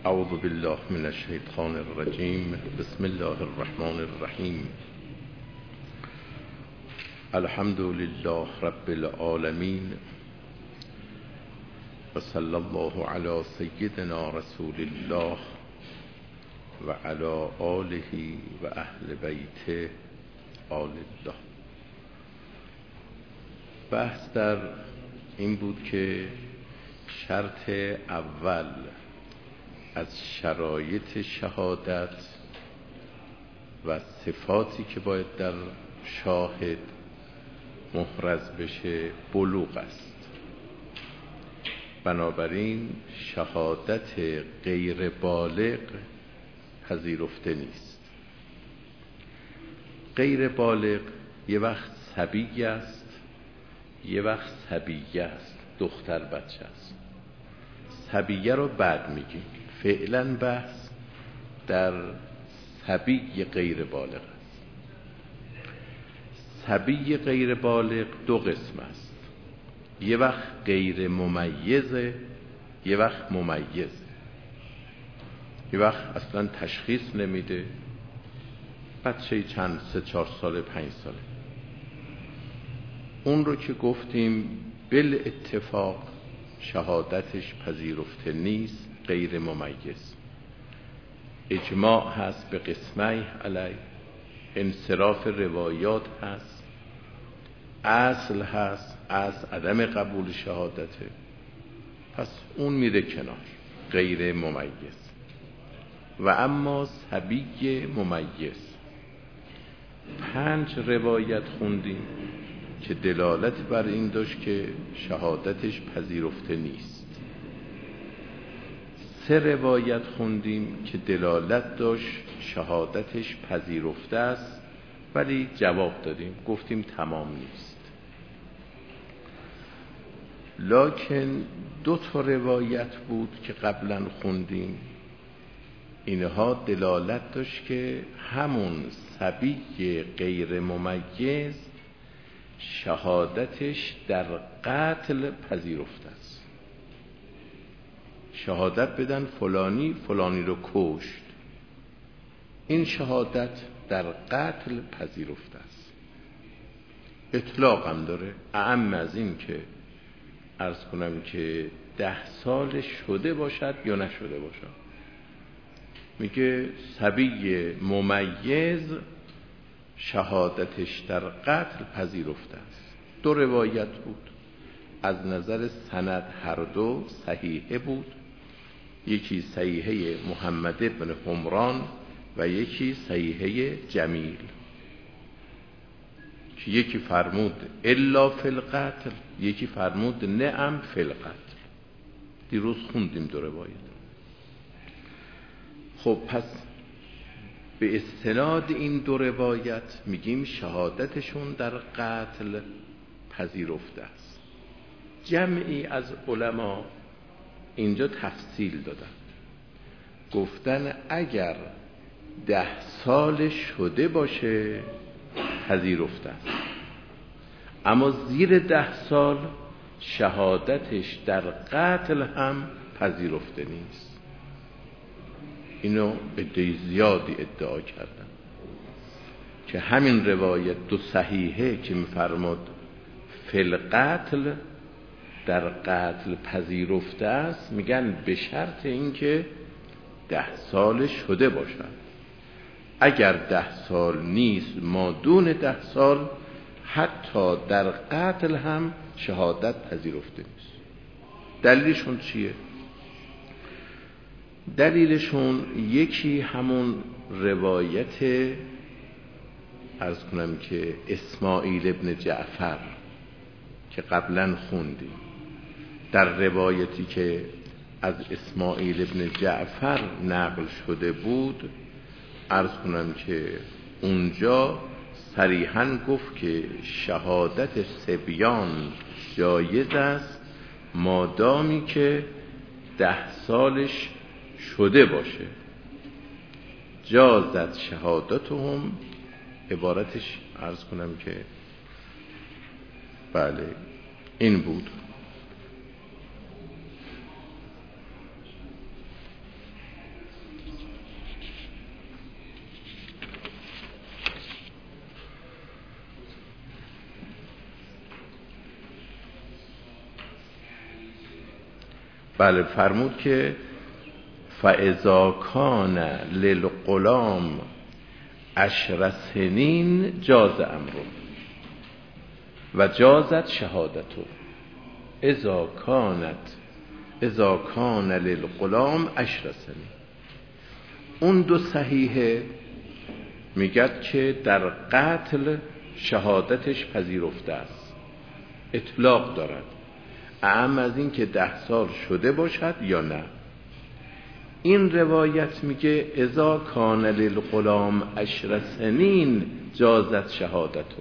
اعوذ بالله من الشیطان الرجیم. بسم الله الرحمن الرحیم. الحمد لله رب العالمین و صلی الله علی سیدنا رسول الله و علی آله و اهل بیته آل الله. بحث در این بود که شرط اول از شرایط شهادت و صفاتی که باید در شاهد محرز بشه بلوغ است. بنابراین شهادت غیر بالغ پذیرفته نیست. غیر بالغ یه وقت صبی است، یه وقت صبیه است، دختر بچه است. صبیه رو بعد میگیم. فعلا بحث در صبی غیر بالغ است. صبی غیر بالغ دو قسم است. یه وقت غیر ممیزه، یه وقت ممیزه. یه وقت اصلا تشخیص نمیده، بچه چند 3-4 ساله 5 ساله. اون رو که گفتیم بالاتفاق شهادتش پذیرفته نیست، غیر ممیز. اجماع هست به قسمه علی، انصراف روایات هست، اصل هست، اصل عدم قبول شهادته. پس اون میره کنار، غیر ممیز. و اما صبی ممیز 5 روایت خوندیم که دلالت بر این داشت که شهادتش پذیرفته نیست. 3 روایت خوندیم که دلالت داشت شهادتش پذیرفته است، ولی جواب دادیم، گفتیم تمام نیست. لکن 2 روایت بود که قبلا خوندیم، اینها دلالت داشت که همون صبی غیر ممیز شهادتش در قتل پذیرفته است. شهادت بدن فلانی فلانی رو کشت، این شهادت در قتل پذیرفته است. اطلاق هم داره، اعم از این که عرض کنم که 10 سال شده باشد یا نشده باشد. میگه صبی ممیز شهادتش در قتل پذیرفته است. 2 روایت بود، از نظر سند هر دو صحیحه بود. یکی صحیحه محمد ابن حمران و یکی صحیحه جمیل، که یکی فرمود الا فی القتل، یکی فرمود نعم فی القتل. دیروز خوندیم 2 روایت. خب پس به استناد این 2 روایت میگیم شهادتشون در قتل پذیرفته است. جمعی از علما اینجا تفصیل دادن، گفتن اگر 10 سال شده باشه پذیرفته است، اما زیر 10 سال شهادتش در قتل هم پذیرفته نیست. اینو عده زیادی ادعا کردن که همین روایت 2 صحیحه که میفرماد فی القتل در قتل پذیرفته است، میگن به شرط اینکه 10 سال شده باشد. اگر 10 سال نیست، مادون 10 سال، حتی در قتل هم شهادت پذیرفته نیست. دلیلشون چیه؟ دلیلشون یکی همون روایت عرض کنم که اسماعیل ابن جعفر که قبلا خوندیم. در روایتی که از اسماعیل ابن جعفر نقل شده بود، عرض کنم که اونجا صریحاً گفت که شهادت صبیان جایز است مادامی که 10 سالش شده باشه. جازت شهادتهم، عبارتش عرض کنم که بله این بود. بله فرمود که فاذا کان للغلام 10 سنین جاز امره و جازت شهادته. اذا کان للغلام 10 سنین. اون دو صحیحه میگد که در قتل شهادتش پذیرفته است، اطلاق دارد، اعم از این که 10 سال شده باشد یا نه. این روایت میگه اذا کان للغلام 10 سنین جازت شهادته،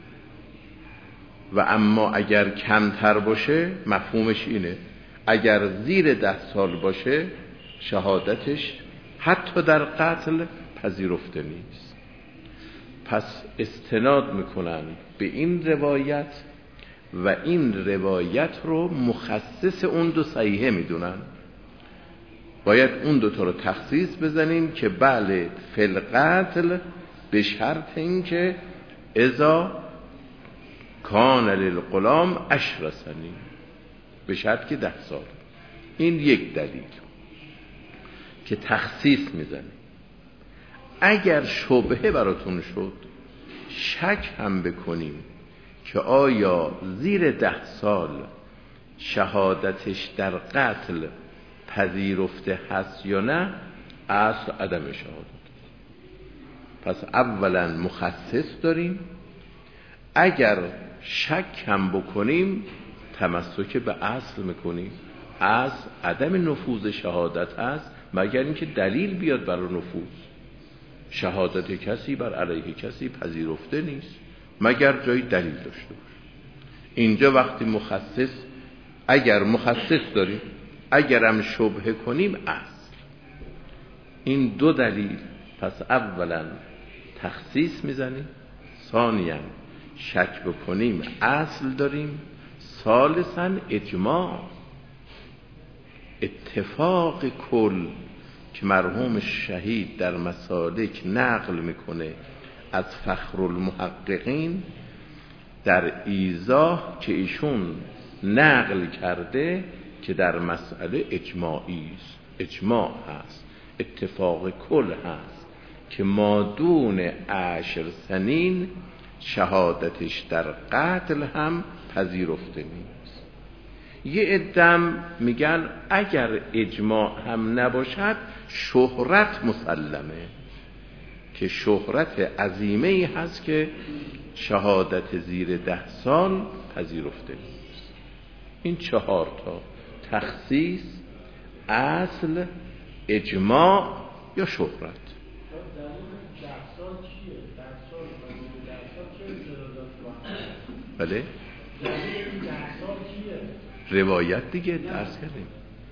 و اما اگر کمتر باشه مفهومش اینه اگر زیر 10 سال باشه شهادتش حتی در قتل پذیرفته نیست. پس استناد میکنن به این روایت و این روایت رو مخصص اون دو صحیحه میدونن. باید اون دوتا رو تخصیص بزنیم که بله فی القتل به شرط این که اذا کان للغلام 10 سنین، به شرط که 10 سال. این یک دلیل که تخصیص میزنه. اگر شبهه براتون شد، شک هم بکنیم که آیا زیر 10 سال شهادتش در قتل پذیرفته هست یا نه، اصل عدم شهادت. پس اولا مخصص داریم، اگر شک هم بکنیم تمسک به اصل میکنیم. اصل عدم نفوذ شهادت هست مگر اینکه دلیل بیاد برای نفوذ. شهادت کسی بر علیه کسی پذیرفته نیست مگر جای دلیل داشته باشه. اینجا وقتی مخصص، اگر مخصص داریم، اگرم شبهه کنیم اصل. این دو دلیل. پس اولا تخصیص میزنیم، ثانیا شک بکنیم اصل داریم، ثالثا اجماع، اتفاق کل که مرحوم شهید در مسالک نقل میکنه از فخر المحققین در ایضاح که ایشون نقل کرده که در مسئله اجماعی است، اجماع هست، اتفاق کل هست که مادون 10 سنین شهادتش در قتل هم پذیرفته نیست. یه عدم میگن اگر اجماع هم نباشد شهرت مسلمه، که شهرت عظیمه هست که شهادت زیر 10 سال پذیرفته نیست. این 4 تا تخصیص، اصل، اجماع یا شهرت. بله روایت دیگه درس کردیم.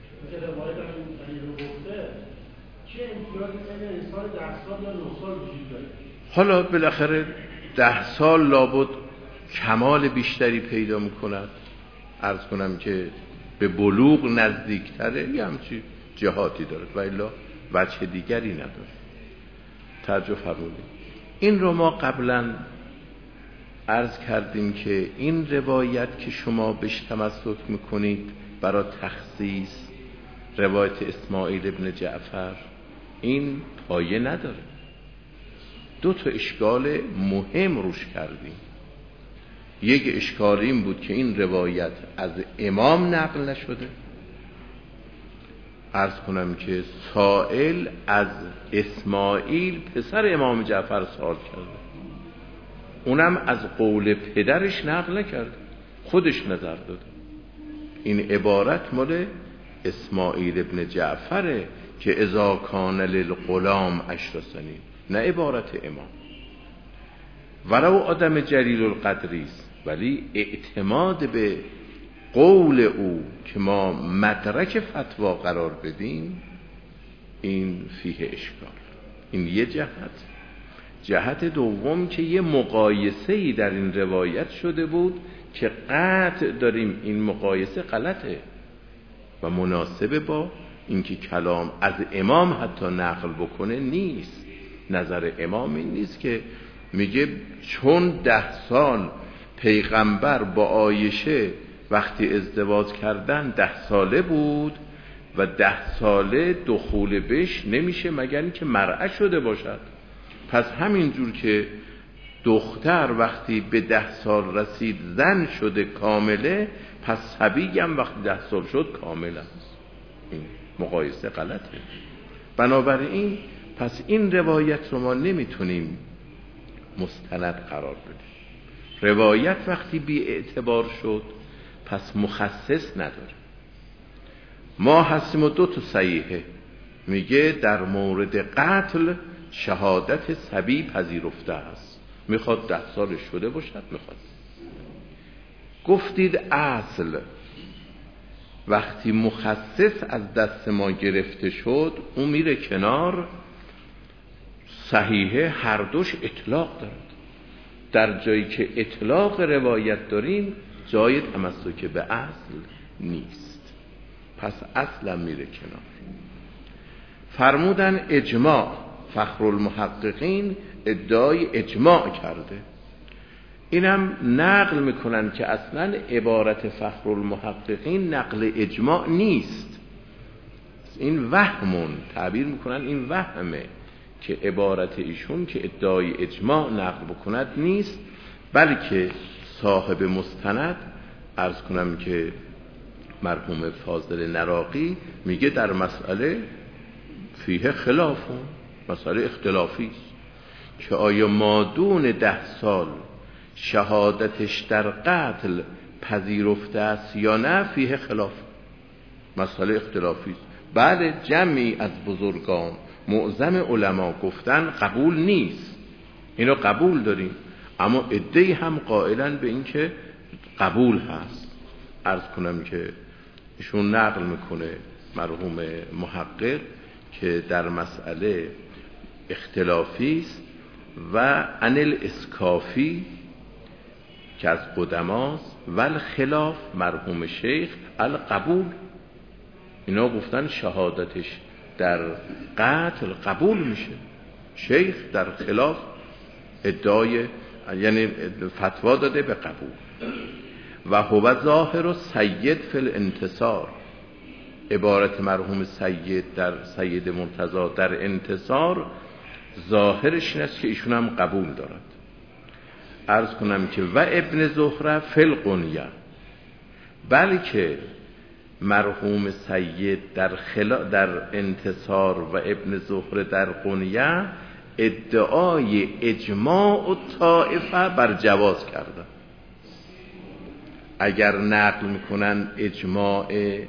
حالا بالاخره 10 سال لابد کمال بیشتری پیدا میکند، عرض کنم که به بلوغ نزدیکتره، یه همچی جهاتی داره و الا وجه دیگری نداره. توجه فرمودید. این رو ما قبلا عرض کردیم که این روایت که شما بهش تمسک میکنید برای تخصیص، روایت اسماعیل ابن جعفر، این پایه نداره. 2 تا اشکال مهم روش کردیم. یک اشکال این بود که این روایت از امام نقل نشده. عرض کنم که سائل از اسماعیل پسر امام جعفر سوال کرده، اونم از قول پدرش نقل نکرد، خودش نظر داده. این عبارت مال اسماعیل ابن جعفره که اذا کان للغلام 10 سنین، نه عبارت امام. ولو آدم جلیل القدریست، ولی اعتماد به قول او که ما مدرک فتوا قرار بدیم، این فیه اشکال. این یه جهت دوم که یه مقایسه‌ای در این روایت شده بود که قطع داریم این مقایسه غلطه و مناسبه با اینکه کلام از امام حتی نقل بکنه نیست. نظر امام این نیست که میگه چون 10 سال پیغمبر با عایشه وقتی ازدواج کردن 10 ساله بود، و 10 ساله دخول بش نمیشه مگر اینکه مرأة شده باشد. پس همینجور که دختر وقتی به 10 سال رسید زن شده کامله، پس صبی هم وقتی 10 سال شد کامل است. این مقایسه غلطه. بنابراین پس این روایت رو ما نمیتونیم مستند قرار بدیم. روایت وقتی بی اعتبار شد پس مخصص نداره. ما هستیم و 2 تا صحیحه میگه در مورد قتل شهادت صبی پذیرفته است، میخواد 10 سالش شده باشد. میخواد گفتید اصل وقتی مخصص از دست ما گرفته شد اون میره کنار. صحیحه هر دوش اطلاق دارد. در جایی که اطلاق روایت داریم جای تمسک به اصل نیست، پس اصلا میره کنار. فرمودن اجماع، فخرالمحققین ادعای اجماع کرده. اینم نقل میکنن که اصلا عبارت فخرالمحققین نقل اجماع نیست. این وهمون تعبیر میکنن، این وهمه که عبارت ایشون که ادعای اجماع نقل بکند نیست، بلکه صاحب مستند عرض کنم که مرحوم فاضل نراقی میگه در مسئله فیه خلافون، مسئله اختلافی است که آیا مادون 10 سال شهادتش در قتل پذیرفته است یا نه، فیه خلاف، مسئله اختلافی است. بعد جمعی از بزرگان معظم علما گفتن قبول نیست، اینو قبول داریم، اما عده‌ای هم قائلن به این که قبول هست. عرض کنم که ایشون نقل میکنه مرحوم محقق که در مسئله اختلافی است و انل اسکافی که از قدماست و الخلاف مرحوم شیخ القبول. اینا گفتن شهادتش در قتل قبول میشه. شیخ در خلاف ادعای یعنی فتوا داده به قبول. و هو ظاهر و سید فی الانتصار، عبارت مرحوم سید در سید مرتضی در انتصار ظاهرش این است که ایشون هم قبول دارد. عرض کنم که و ابن زهره فی القنیه، بلکه مرحوم سید در انتصار و ابن زهره در قنیه ادعای اجماع و طائفه بر جواز کردن. اگر نقل میکنن اجماع،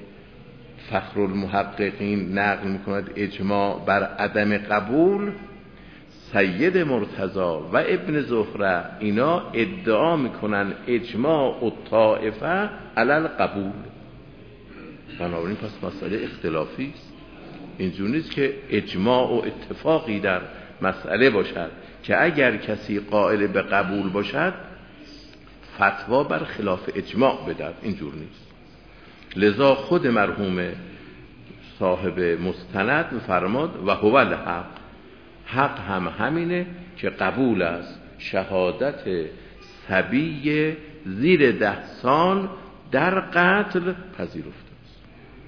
فخرالمحققین نقل میکند اجماع بر عدم قبول، سید مرتضی و ابن زهره اینا ادعا میکنن اجماع و طائفه علی القبول. بنابراین پس مسئله اختلافی است. اینجور نیست که اجماع و اتفاقی در مسئله باشد که اگر کسی قائل به قبول باشد فتوا بر خلاف اجماع بدهد، اینجور نیست. لذا خود مرحوم صاحب مستند فرماد و هو الحق، حق هم همینه که قبول است شهادت صبی زیر 10 سال در قتل پذیرفته است.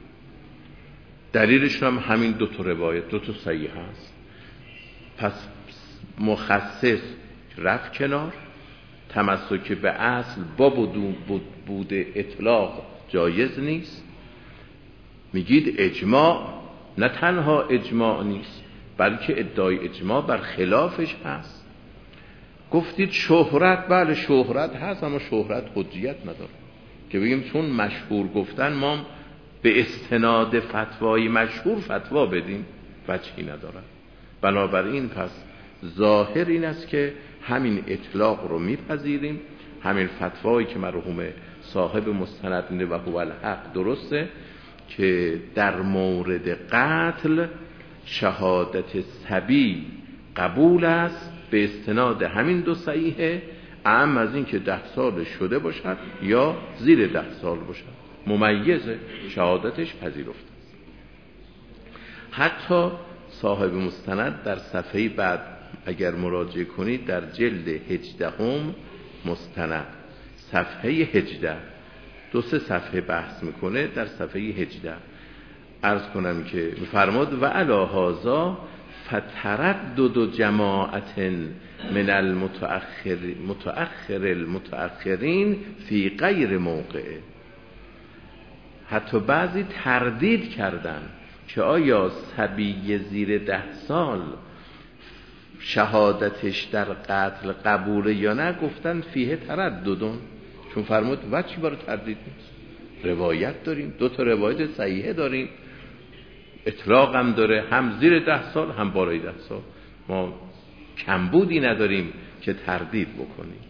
دلیلش هم همین 2 تا روایت، 2 تا صحیح هست. پس مخصص رفت کنار، تمسک به اصل با بود اطلاق جایز نیست. میگید اجماع، نه تنها اجماع نیست بلکه ادعای اجماع بر خلافش هست. گفتید شهرت، بله شهرت هست، اما شهرت حجیت نداره که بگیم چون مشهور گفتن ما به استناد فتوای مشهور فتوا بدیم، وجهی نداره. بنابراین پس ظاهر این است که همین اطلاق رو میپذیریم، همین فتوایی که مرحوم صاحب مستند میده و هو الحق درسته که در مورد قتل شهادت صبی قبول است به استناد همین 2 صحیحه، اعم از این که 10 سال شده باشد یا زیر 10 سال باشد، ممیزه، شهادتش پذیرفته است. حتی صاحب مستند در صفحه بعد اگر مراجعه کنید در جلد 18 مستند صفحه 18 2-3 صفحه بحث میکنه. در صفحه 18 عرض کنم که فرمود و علی هذا فتردد جماعت من المتأخرین فی غیر موقعه. حتی بعضی تردید کردن که آیا صبی زیر 10 سال شهادتش در قتل قبوله یا نه. گفتن فیه ترددون، چون فرمود وجهی برای تردید نیست. روایت داریم، 2 تا روایت صحیحه داریم، اطلاق هم داره، هم زیر 10 سال هم بالای 10 سال. ما کمبودی نداریم که تردید بکنیم.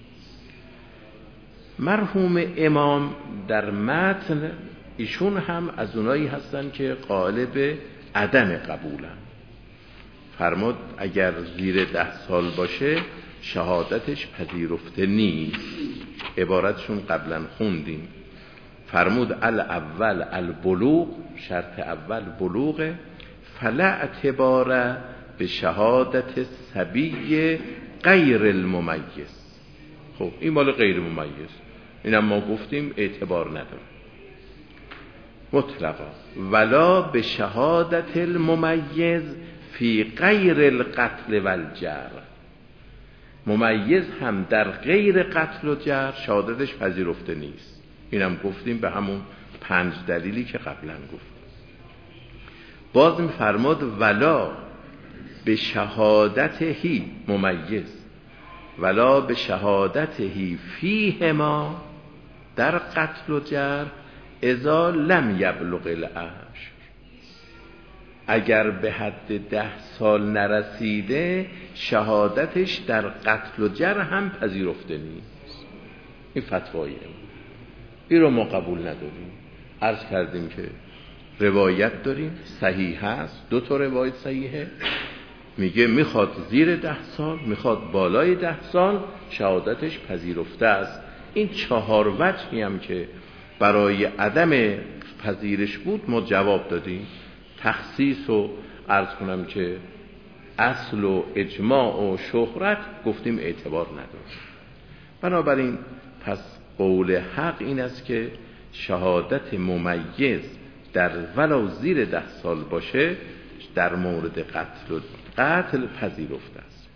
مرحوم امام در متن ایشون هم از اونایی هستن که قائل به عدم قبولن. فرمود اگر زیر 10 سال باشه شهادتش پذیرفته نیست. عبارتشون قبلا خوندیم. فرمود الاول البلوغ، شرط اول بلوغه، فلا اعتبار به شهادت صبی غیر الممیز. خب این مال غیر ممیز، اینم ما گفتیم اعتبار نداره مطلقا. ولا به شهادت الممیز فی غیر القتل والجرح. ممیز هم در غیر قتل و جرح شهادتش پذیرفته نیست. اینم گفتیم به همون 5 دلیلی که قبلا گفت. باز می‌فرماد ولا به شهادتهی ممیز، ولا به شهادتهی فیهما در قتل و جرح اذا لم یبلغ العشر. اگر به حد 10 سال نرسیده شهادتش در قتل و جرح هم پذیرفته نیست. این فتوای این رو ما قبول نداریم. عرض کردیم که روایت داریم صحیح هست، 2 تا روایت صحیحه، میگه میخواد زیر 10 سال میخواد بالای 10 سال شهادتش پذیرفته است. این 4 وجهی هم که برای عدم پذیرش بود ما جواب دادیم. تخصیص و عرض کنم که اصل و اجماع و شهرت گفتیم اعتبار نداره. بنابراین پس قول حق این است که شهادت ممیز در ولو زیر 10 سال باشه در مورد قتل پذیرفته است.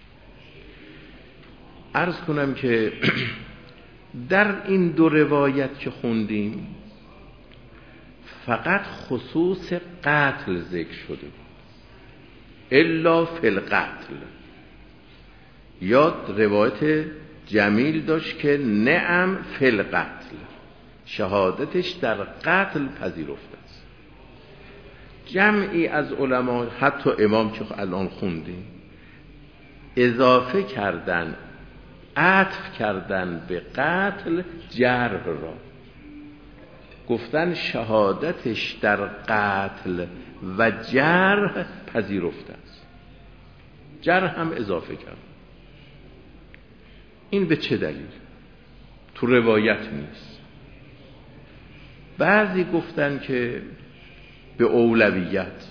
عرض کنم که در این 2 روایت که خوندیم فقط خصوص قتل ذکر شده بود. الا فی القتل. یاد روایت جمیل داشت که نعم فی القتل، شهادتش در قتل پذیرفته است. جمعی از علما حتی امام که الان خوندیم اضافه کردن، عطف کردن به قتل جرح را، گفتن شهادتش در قتل و جرح پذیرفته است. جرح هم اضافه کرد. این به چه دلیل؟ تو روایت نیست. بعضی گفتن که به اولویت،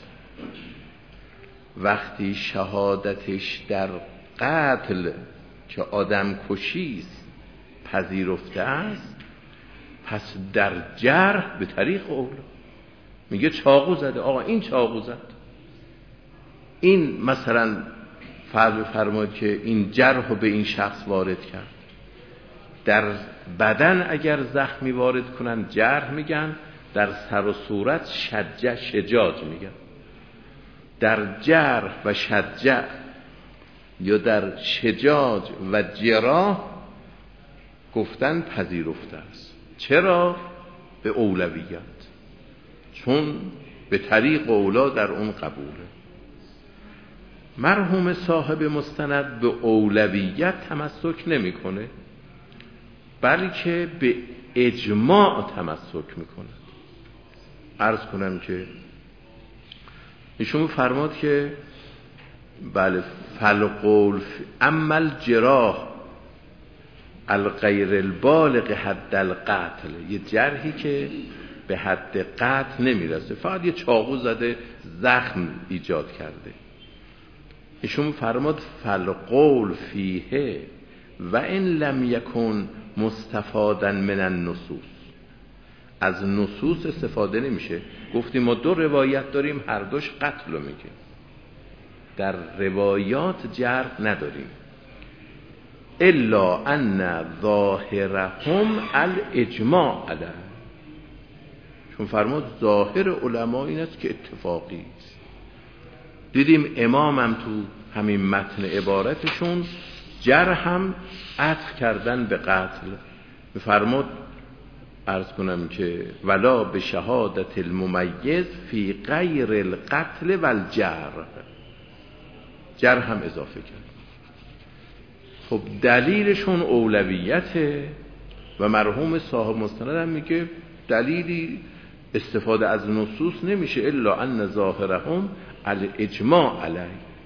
وقتی شهادتش در قتل که آدم کشیست پذیرفته است، پس در جرح به طریق اولا. میگه چاقو زده، آقا این چاقو زد، این مثلا فرض فرماید که این جرح رو به این شخص وارد کرد. در بدن اگر زخمی وارد کنن جرح میگن، در سر و صورت شجاج میگن. در جرح و شجع یا در شجاج و جراح گفتن پذیرفته است. چرا؟ به اولویت، چون به طریق اولا در اون قبوله. مرحوم صاحب مستند به اولویت تمسک نمیکنه، بلکه به اجماع تمسک میکنه. عرض کنم که ایشون فرماد که بله فالقول اما الجراح الغیر البالغ حد القتل، یه جرحی که به حد قتل نمیرسه، فقط یه چاقو زده زخم ایجاد کرده. ایشون فرماد فالقول فیه و ان لم یکن مستفادا من النصوص، از نصوص استفاده نمیشه. گفتیم ما 2 روایت داریم، هر دوش قتل رو میگه. در روایات جرح نداریم. الا ان ظاهرهم الاجماع علیه، چون فرمود ظاهر علما این است که اتفاقی است. دیدیم امامم تو همین متن عبارتشون جرح هم عطف کردن به قتل. فرمود عرض کنم که ولا به شهادت الممیز فی غیر القتل و الجرح، جرح هم اضافه کرد. خب دلیلشون اولویته و مرحوم صاحب مستند هم میگه دلیلی استفاده از نصوص نمیشه الا ان ظاهرهم الاجماع علیه،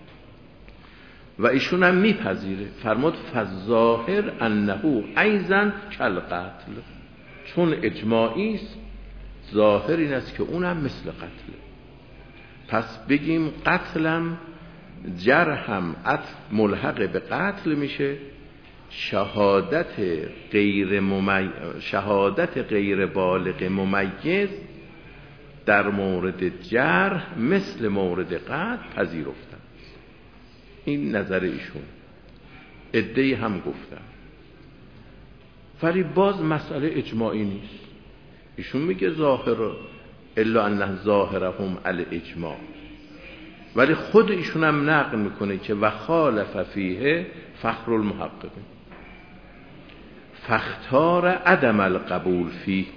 و ایشون هم میپذیره. فرمود فالظاهر انه ایضا کالقتل، چون اجماعی است ظاهر این است که اونم مثل قتله. پس بگیم قتلم جرحم ملحق به قتل میشه. شهادت غیر بالغ ممیز در مورد جرح مثل مورد قتل پذیرفتن. این نظر ایشون. عده‌ای هم گفتن، ولی باز مسئله اجماعی نیست. ایشون میگه ظاهر الا ان ظاهرهم الاجماع، ولی خود ایشون هم نقل میکنه که و خالف فیه فخر المحققین فاختار عدم القبول فیه.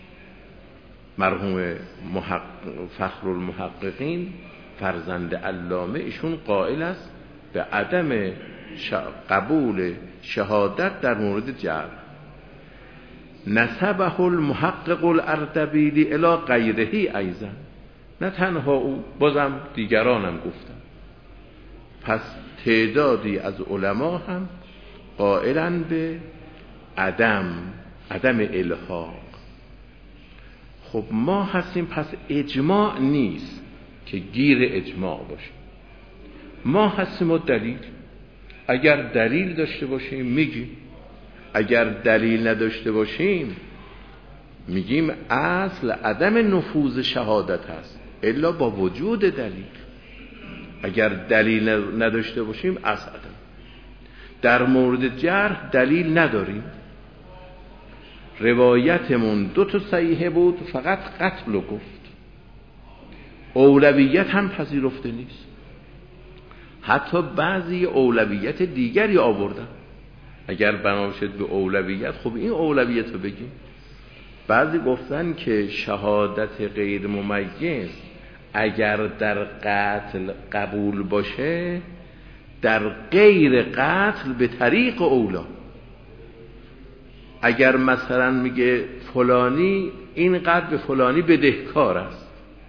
مرحوم فخر المحققین فرزند علامه ایشون قائل است به عدم قبول شهادت در مورد جرح. نسبه المحقق الاردبیلی الی غیره ایضا، نه تنها او، بازم دیگرانم گفتن. پس تعدادی از علما هم قائلن به عدم الحاق. خب ما هستیم، پس اجماع نیست که گیر اجماع باشه. ما هستیم و دلیل، اگر دلیل داشته باشیم میگیم، اگر دلیل نداشته باشیم میگیم اصل عدم نفوذ شهادت هست الا با وجود دلیل. اگر دلیل نداشته باشیم اصل عدم. در مورد جرح دلیل نداریم، روایتمون 2 صحیحه بود، فقط قتل رو گفت، اولویت هم پذیرفته نیست. حتی بعضی اولویت دیگری آوردن. اگر بنا شد به اولویت، خب این اولویت رو بگیم. بعضی گفتن که شهادت غیر ممیز اگر در قتل قبول باشه، در غیر قتل به طریق اولا. اگر مثلا میگه فلانی اینقدر به فلانی بدهکار است،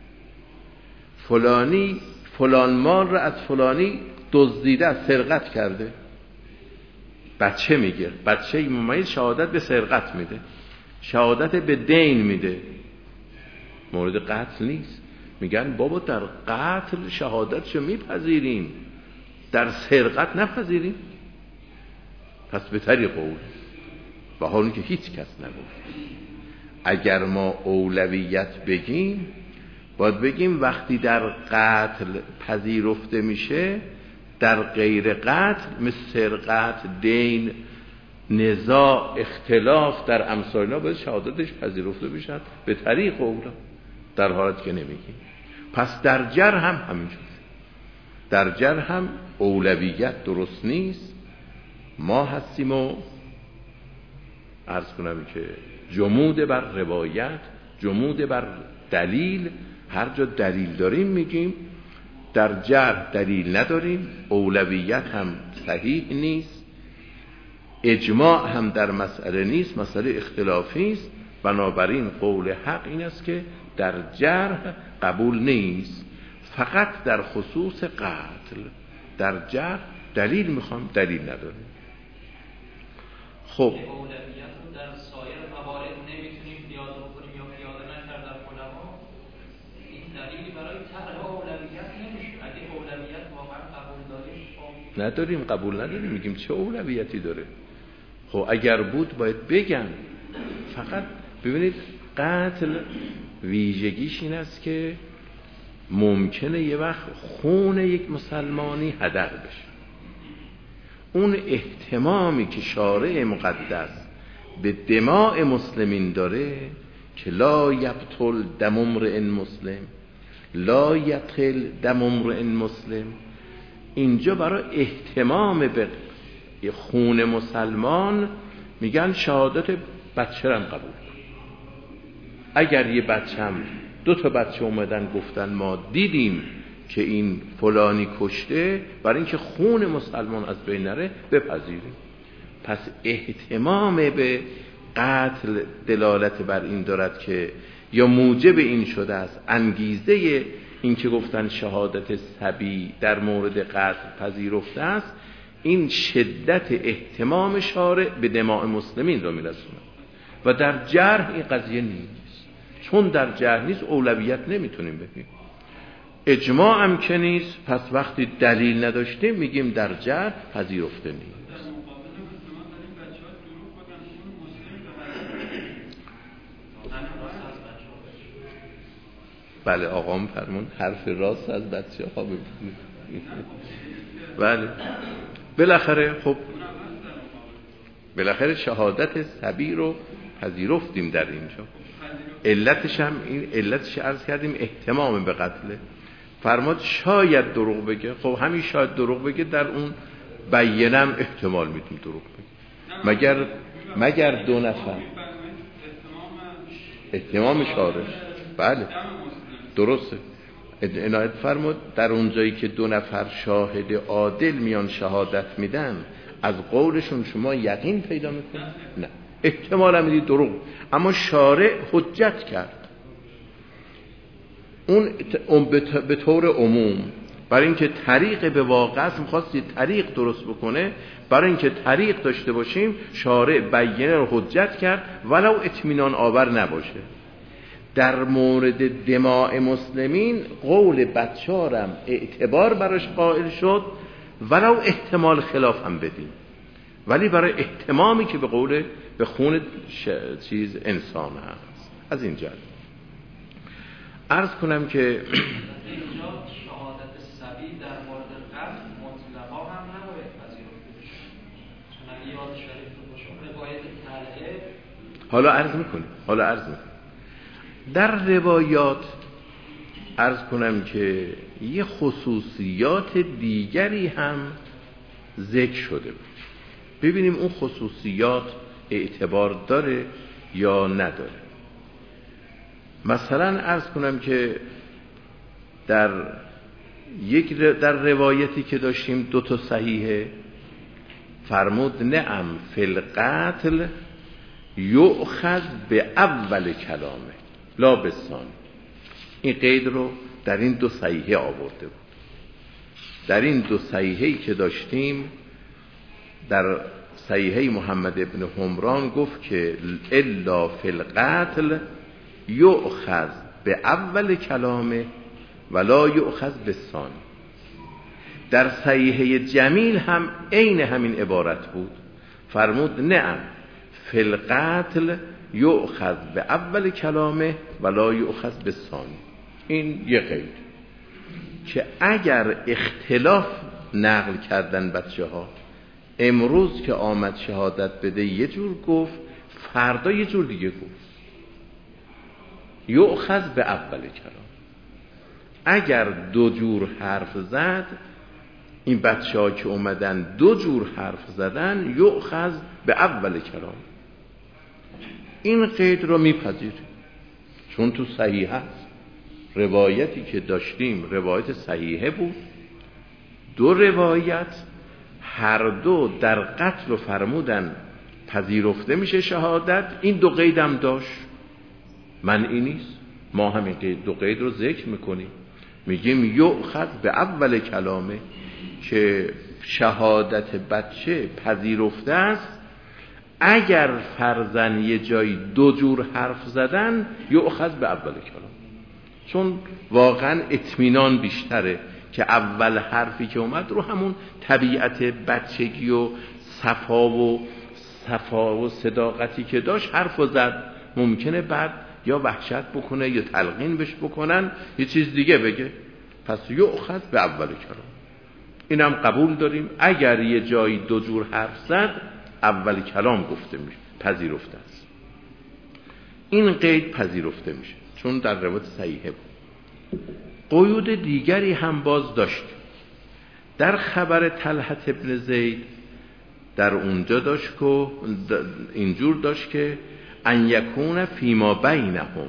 فلانی فلان مال را از فلانی دزدیده، از سرقت کرده، بچه میگه، بچه ممیز شهادت به سرقت میده، شهادت به دین میده، مورد قتل نیست. میگن بابا در قتل شهادتشو میپذیریم، در سرقت نپذیریم. پس به طریق اول، و حالی که هیچ کس نگفت. اگر ما اولویت بگیم، باید بگیم وقتی در قتل پذیرفته میشه، در غیر قتل مثل سرقت، دین، نزاع، اختلاف در امثالنا باید شهادتش پذیرفته بشد به طریق اولا، در حالت که نمیگیم. پس در جرح هم همینجور، در جرح هم اولویت درست نیست. ما هستیم و عرض کنم که جمود بر روایت، جمود بر دلیل. هر جا دلیل داریم میگیم، در جرح دلیل نداریم، اولویت هم صحیح نیست، اجماع هم در مسئله نیست، مسئله اختلافی است. بنابراین قول حق این است که در جرح قبول نیست، فقط در خصوص قتل. در جرح دلیل میخوام، دلیل نداریم. خب اولویت رو در سایر موارد نمیتونیم پیاده کنیم یا پیاده نکردن علما. این دلیلی برای طرح اولویت نمیشه. اگه اولویت واقعا قبول داریم، نداریم، قبول نداریم، میگیم چه اولویتی داره. خب اگر بود باید بگن. فقط ببینید قتل ویژگیش این است که ممکنه یه وقت خون یک مسلمانی هدر بشه. اون اهتمامی که شارع مقدس به دماء مسلمین داره که لا یبطل دم امرئ مسلم، لا یبطل دم امرئ مسلم، اینجا برای اهتمام به خون مسلمان میگن شهادت بچه رم قبول کن. اگر یه بچم 2 بچه اومدن گفتن ما دیدیم که این فلانی کشته، برای اینکه خون مسلمان از بین نره بپذیریم. پس اهتمام به قتل دلالت بر این دارد که یا موجب این شده است، انگیزه این که گفتن شهادت صبی در مورد قتل پذیرفته است، این شدت اهتمام شارع به دماء مسلمین رو میرسونه. و در جرح این قضیه نیست، چون در جرح نیست اولویت نمیتونیم بدیم، اجماع هم که نیست، پس وقتی دلیل نداشتیم میگیم در جرح پذیرفته نیست. بله آقام فرمون حرف راست از بچه ها ببینید. بله بالاخره خب بالاخره شهادت صبی رو پذیرفتیم در اینجا. علتش هم این علتش عرض کردیم اهتمام به قتله. فرماد شاید دروغ بگه، خب همین شاید دروغ بگه در اون بیانم احتمال میدیم دروغ بگه، مگر 2 نفر اهتمام شارع. بله درسته، عنایت فرمود در اونجایی که 2 نفر شاهد عادل میان شهادت میدن از قولشون شما یقین پیدا میکنید؟ نه، احتمال هم میدید دروغ، اما شارع حجت کرد اون به طور عموم، برای اینکه طریق به واقع است میخواست یه طریق درست بکنه، برای اینکه طریق داشته باشیم شارع بیانه رو حجت کرد ولو اطمینان آور نباشه. در مورد دماء مسلمین قول بچه‌رم اعتبار براش قائل شد ولو احتمال خلاف هم بدیم، ولی برای احتمامی که به قول به خون چیز انسان هست. از اینجا عرض کنم که اینجا شهادت صبی در مورد قتل مطلقا هم نباید پذیرفته بشه، چون اگه یاد شریف رو باشم روایت طلحه. حالا عرض میکنم در روایات عرض کنم که یه خصوصیات دیگری هم ذکر شده بود، ببینیم اون خصوصیات اعتبار داره یا نداره. مثلا عرض کنم که در روایتی که داشتیم 2 صحیحه فرمود نعم فی القتل یؤخذ به اول کلامه لا بثانی. این قید رو در این 2 صحیحه آورده بود. در این 2 صحیحه‌ای که داشتیم، در صحیحه محمد ابن حمران گفت که الا فی القتل یؤخذ به اول کلامه ولا یؤخذ بالثانی. در صحیحه جمیل هم عین همین عبارت بود، فرمود نعم فی القتل یؤخذ به اول کلامه ولا یؤخذ بالثانی. این یه قید که اگر اختلاف نقل کردن بچه‌ها، امروز که آمد شهادت بده یه جور گفت، فردا یه جور دیگه گفت، یؤخذ به اول کلام. اگر 2 جور حرف زد، این بچه‌ها که اومدن 2 جور حرف زدن، یؤخذ به اول کلام. این قید رو میپذیریم چون تو صحیح هست. روایتی که داشتیم روایت صحیحه بود، 2 روایت هر 2 در قتل و فرمودن پذیرفته میشه شهادت. این 2 قیدم داشت، منعی نیست. ما همین 2 قید رو ذکر میکنیم، میگیم یؤخذ به اول کلامه که شهادت بچه پذیرفته است. اگر فرضاً یه جایی 2 جور حرف زدن، یؤخذ به اول کلام، چون واقعا اطمینان بیشتره که اول حرفی که اومد رو همون طبیعت بچگی و صفا و صداقتی که داشت حرف و زد. ممکنه بعد یا وحشت بکنه یا تلقین بهش بکنن یه چیز دیگه بگه. پس یؤخذ به اول کلام. اینم قبول داریم اگر یه جایی دو جور حرف زد اول کلام گفته میشه، پذیرفته است. این قید پذیرفته میشه چون در روایت صحیحه بود. قیود دیگری هم باز داشت. در خبر طلحه ابن زید در اونجا داشت که اینجور داشت که ان یکون فیما بینهم،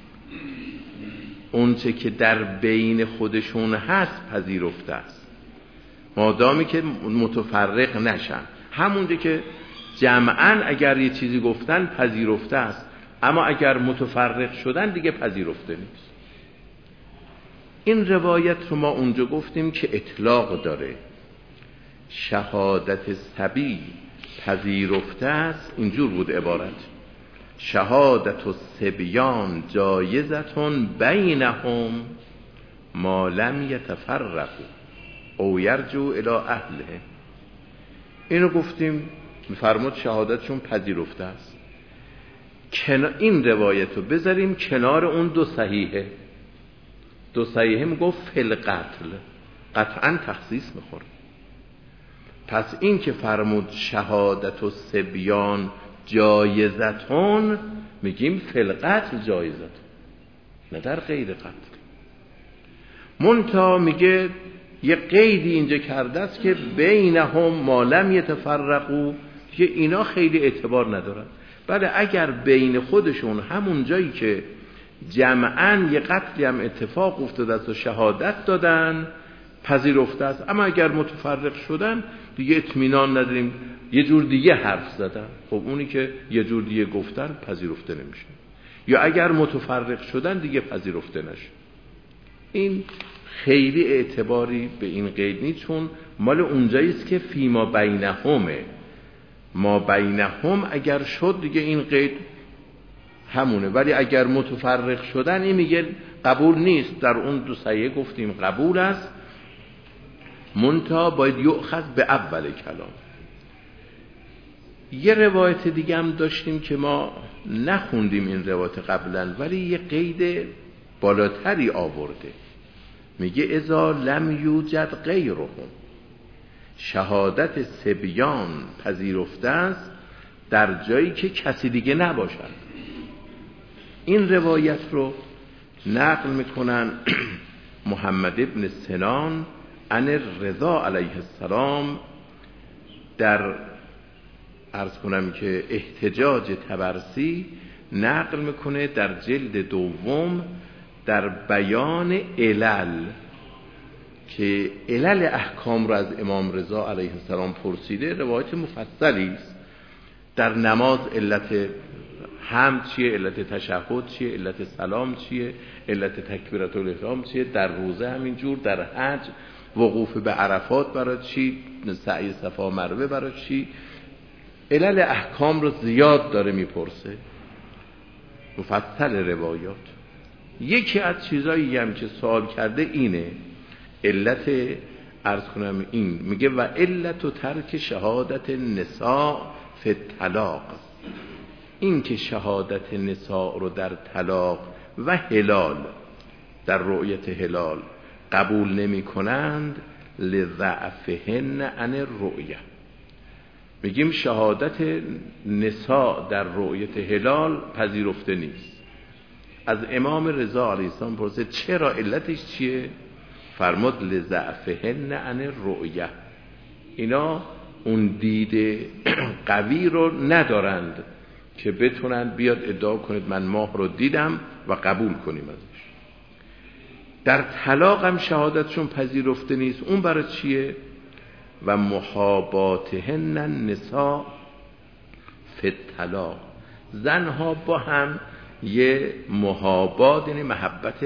اونچه که در بین خودشون هست پذیرفته است، مادامی که متفرق نشن. همونجا که جمعاً اگر یه چیزی گفتن پذیرفته است، اما اگر متفرق شدن دیگه پذیرفته نیست. این روایت رو ما اونجا گفتیم که اطلاق داره. شهادت صبی پذیرفته است، اینجور بود عبارت: شهادت الصبیان جایزتون بینهم ما لم یتفرقوا او یرجو الی اهله. اینو گفتیم، میفرمود شهادتشون پذیرفته است. این روایت رو بذاریم کنار اون دو صحیحه. دو صحیحه میگفت فی القتل، قطعا تخصیص میخوره. پس این که فرمود شهادت الصبیان جایزتون، میگیم فی القتل جایزتون، نه در غیر قتل. منتها میگه یه قیدی اینجا کرده است که بینهم ما لم یتفرقوا، که اینا خیلی اعتبار ندارن. بله اگر بین خودشون همون جایی که جمعاً یه قتلی هم اتفاق افتاده است و شهادت دادن پذیرفته است، اما اگر متفرق شدن دیگه اطمینان نداریم، یه جور دیگه حرف زدن، خب اونی که یه جور دیگه گفتن پذیرفته نمیشه، یا اگر متفرق شدن دیگه پذیرفته نشه. این خیلی اعتباری به این قید نیست، چون مال اونجاییست که فیما بینهمه. ما بینهم اگر شد دیگه این قید همونه، ولی اگر متفرق شدن این میگه قبول نیست. در اون دو صحیحه گفتیم قبول است، منتها باید یؤخذ به اول کلام. یه روایت دیگه هم داشتیم که ما نخوندیم این روایت قبلا، ولی یه قید بالاتری آورده. میگه اذا لم یوجد غیرهم، شهادت صبیان پذیرفته است در جایی که کسی دیگه نباشد. این روایت رو نقل میکنن محمد ابن سنان عن رضا علیه السلام در عرض کنم که احتجاج طبرسی نقل میکنه در جلد دوم در بیان علل، که علل احکام رو از امام رضا علیه السلام پرسیده. روایت مفصلی است. در نماز علت حمد چیه، علت تشهد چیه، علت سلام چیه، علت تکبیرت الاحرام چیه، در روزه همینجور، در حج وقوف به عرفات برای چی، سعی صفا مروه برای چی. علل احکام رو زیاد داره میپرسه، مفصل روایات. یکی از چیزایی هم که سوال کرده اینه، علت عرض کنم این، میگه و علت ترک شهادت نساء فی الطلاق، این که شهادت نساء رو در طلاق و هلال، در رؤیت هلال قبول نمی کنند، لضعفهن عن الرؤیه. میگیم شهادت نساء در رؤیت هلال پذیرفته نیست. از امام رضا علیه السلام پرسه چرا، علتش چیه؟ فرمود لضعفهن عن الرؤیه، اینا اون دید قوی رو ندارند که بتونن بیاد ادعا کنید من ماه رو دیدم و قبول کنیم ازش. در طلاق هم شهادتشون پذیرفته نیست. اون برای چیه؟ و محاباتهن النساء فی الطلاق، زنها با هم یه محابات، یعنی محبت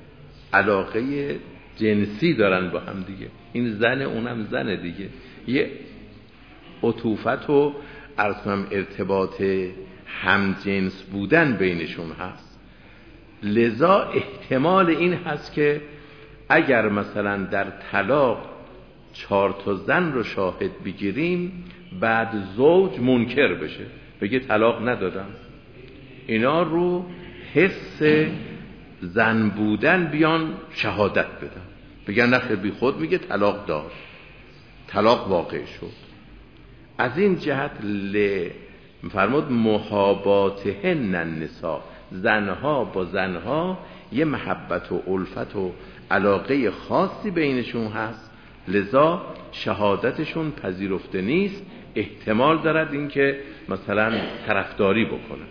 علاقه جنسی دارن با هم دیگه. این زن اونم زن دیگه، یه عطوفت و ارتباط همجنس بودن بینشون هست. لذا احتمال این هست که اگر مثلا در طلاق 4 تا زن رو شاهد بگیریم، بعد زوج منکر بشه، بگه طلاق ندادم. اینا رو حس زن بودن بیان شهادت بدن، بگن نخیر بی خود میگه طلاق دار، طلاق واقع شد. از این جهت فرمود محاباتهن النساء، زنها با زنها یه محبت و الفت و علاقه خاصی بینشون هست، لذا شهادتشون پذیرفته نیست، احتمال دارد اینکه مثلا طرفداری بکنه.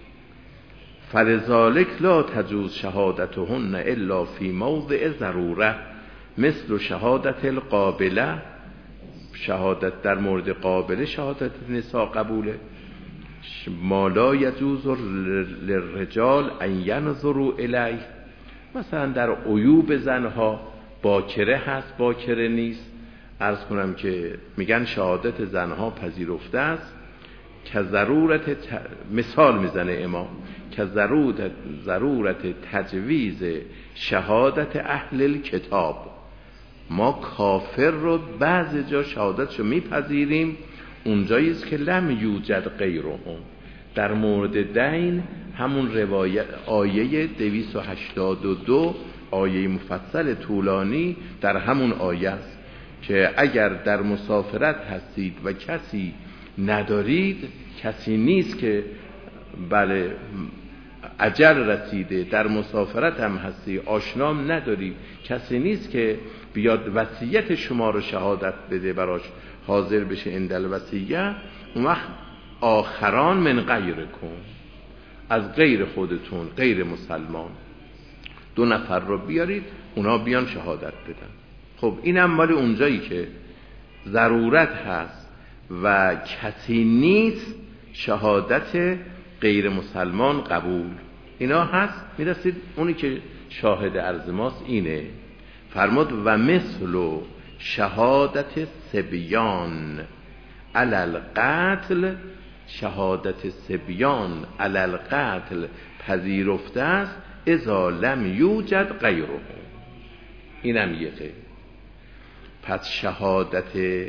فلذالک لا تجوز شهادتهن الا فی موضع ضروره مثل شهادت القابله، شهادت در مورد قابله شهادت نساء قبوله، ما لا یجوز للرجال ان ینظروا الیه، مثلا در عیوب زنها باکره هست باکره نیست، عرض کنم که میگن شهادت زنها پذیرفته است که ضرورت مثال میزنه امام که ضرورت تجویز شهادت اهل الکتاب، ما کافر رو بعضی جا شهادتشو میپذیریم اونجایی است که لم یوجد غیرهم. در مورد دین همون روایت آیه 282 آیه مفصل طولانی در همون آیه است که اگر در مسافرت هستید و کسی ندارید، کسی نیست که بله اجل رسیده، در مسافرت هم هستی، آشنام نداری، کسی نیست که بیاد وصیت شما رو شهادت بده براش حاضر بشه اندل وصیه، اون وقت آخران من غیرکم، از غیر خودتون غیر مسلمان 2 نفر رو بیارید اونا بیان شهادت بدن. خب اینم مال اونجایی که ضرورت هست و کسی نیست شهادت غیر مسلمان قبول، اینا هست میرسید اونی که شاهد عرض ماست اینه. فرمود و مثل شهادت سبیان علی القتل، شهادت سبیان علی القتل پذیرفته است اذا لم یوجد غیره، اینم یه غیر. پس شهادت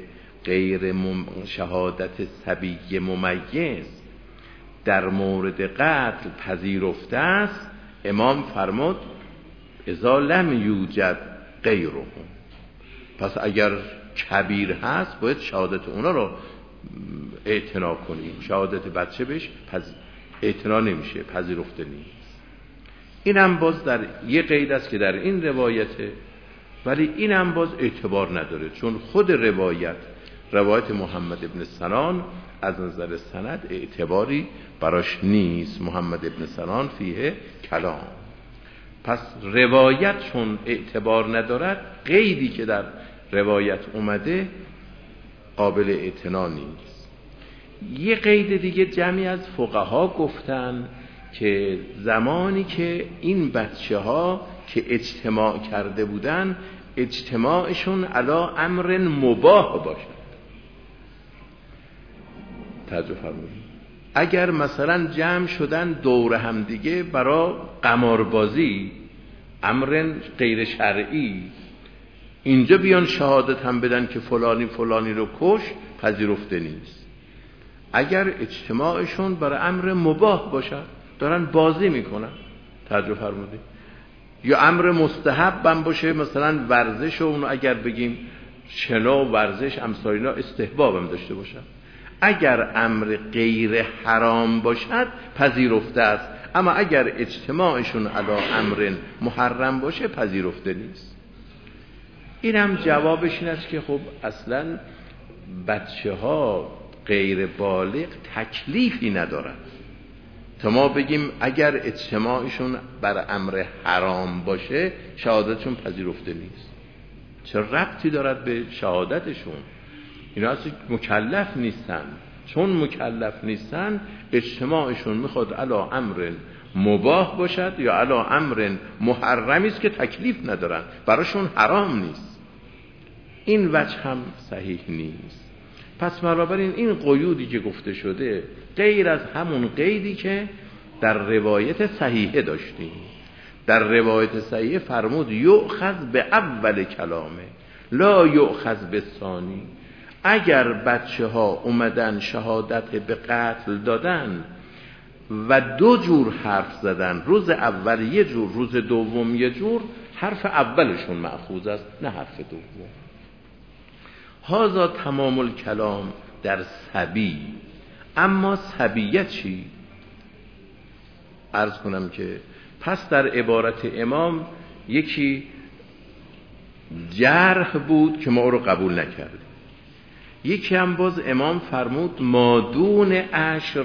شهادت صبی ممیز در مورد قتل پذیرفته است، امام فرمود اذا لم یوجد غیره. پس اگر کبیر هست باید شهادت اونا رو اعتنا کنیم، شهادت بچه بهش اعتنا نمیشه، پذیرفته نیست. اینم باز در یه قید است که در این روایته، ولی اینم باز اعتبار نداره چون خود روایت محمد ابن سنان از نظر سند اعتباری براش نیست، محمد ابن سنان فیه کلام. پس روایت چون اعتبار ندارد، قیدی که در روایت اومده قابل اعتنا نیست. یه قید دیگه جمعی از فقها گفتن که زمانی که این بچه ها که اجتماع کرده بودن اجتماعشون علی امر مباح باشد. توجه فرمایید، اگر مثلا جمع شدن دور هم دیگه برای قماربازی، امر غیر شرعی، اینجا بیان شهادت هم بدن که فلانی فلانی رو کش، پذیرفته نیست. اگر اجتماعشون برای امر مباح باشد، دارن بازی میکنن، توجه فرمودید، یا امر مستحب هم باشه، مثلا ورزش و اونو اگر بگیم شنا و ورزش امثال اینا استحباب هم داشته باشن، اگر امر غیر حرام باشد پذیرفته است، اما اگر اجتماعشون علی امر محرم باشه پذیرفته نیست. اینم جوابش این است که خب اصلا بچه ها غیر بالغ تکلیفی ندارن تا ما بگیم اگر اجتماعشون بر امر حرام باشه شهادتشون پذیرفته نیست. چه ربطی دارد به شهادتشون؟ اینا اصلا مکلف نیستن، چون مکلف نیستن اجتماعشون میخواد علی امر مباح باشد یا علی امر محرمی است که تکلیف ندارن، براشون حرام نیست. این وجه هم صحیح نیست. پس بنابراین این قیودی که گفته شده غیر از همون قیدی که در روایت صحیحه داشتیم. در روایت صحیحه فرمود یؤخذ به اول کلامه لا یؤخذ به ثانی. اگر بچه ها اومدن شهادت به قتل دادن، و دو جور حرف زدن، روز اول یه جور، روز دوم یه جور، حرف اولشون مأخوذ است نه حرف دوم. هذا تمام الکلام در صبی. اما صبیه چی؟ عرض کنم که پس در عبارت امام یکی جرح بود که ما او رو قبول نکردیم، یکی هم باز امام فرمود مادون عشر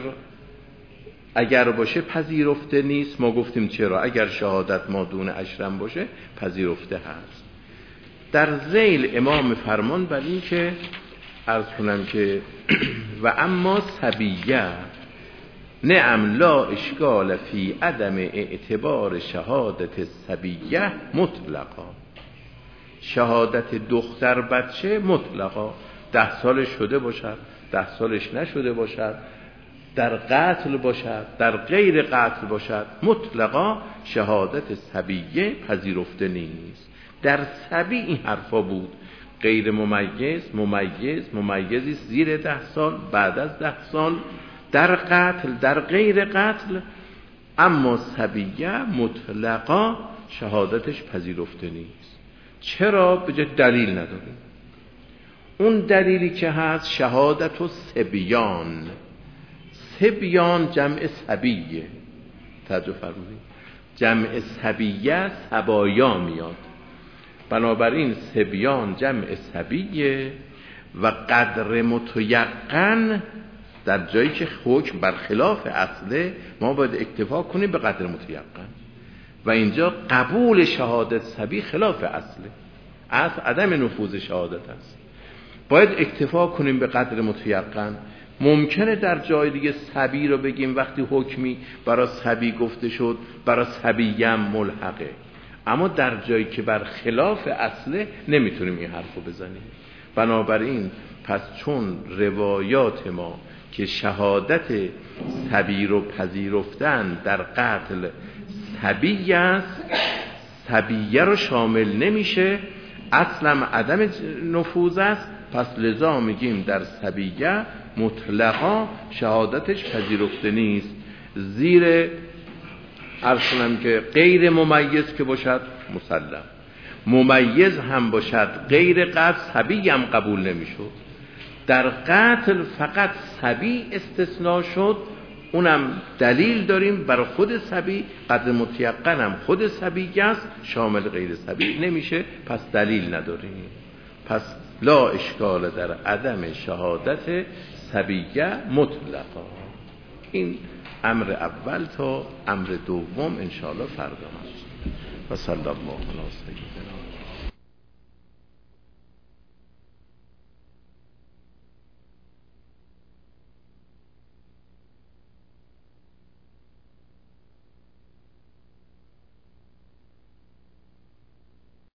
اگر باشه پذیرفته نیست. ما گفتیم چرا؟ اگر شهادت مادون عشرم باشه پذیرفته هست. در ذیل امام فرمان بر این که عرض کنم که و اما صبیه نعم لا اشکال فی عدم اعتبار شهادت صبیه مطلقا. شهادت دختر بچه مطلقا، 10 سالش شده باشد، 10 سالش نشده باشد، در قتل باشد، در غیر قتل باشد، مطلقا شهادت صبیه پذیرفته نیست. در صبی این حرفا بود، غیر ممیز، ممیزی زیر 10 سال، بعد از 10 سال، در قتل، در غیر قتل. اما صبیه مطلقا شهادتش پذیرفته نیست. چرا؟ به دلیل نداریم. اون دلیلی که هست شهادت و صبیان. صبیان جمع صبیه، توجه فرمودید، جمع صبیه صبایا میاد. بنابراین صبیان جمع صبیه و قدر متیقن در جایی که حکم برخلاف اصله ما باید اکتفا کنیم به قدر متیقن و اینجا قبول شهادت صبی خلاف اصله. اصل عدم نفوذ شهادت است، باید اکتفا کنیم به قدر متیقن. ممکنه در جای دیگه صبی رو بگیم وقتی حکمی برای صبی گفته شد برای صبیم ملحقه، اما در جایی که بر خلاف اصله نمیتونیم این حرفو بزنیم. بنابراین پس چون روایات ما که شهادت صبی رو پذیرفتن در قتل صبی است، صبیه رو شامل نمیشه، اصلا عدم نفوذ است، پس لذا میگیم در صبیه مطلقا شهادتش پذیرفته نیست. زیر عرض کنم که غیر ممیز که باشد مسلم، ممیز هم باشد غیر قتل صبی هم قبول نمیشد. در قتل فقط صبی استثناء شد، اونم دلیل داریم برای خود صبی، قدر متیقن هم خود صبی است، شامل غیر صبی نمیشه، پس دلیل نداریم. پس لا اشکال در عدم شهادت صبیه مطلقا. این امر اول تا امر دوم انشاءالله فردا هست. و صلی الله علی سیدنا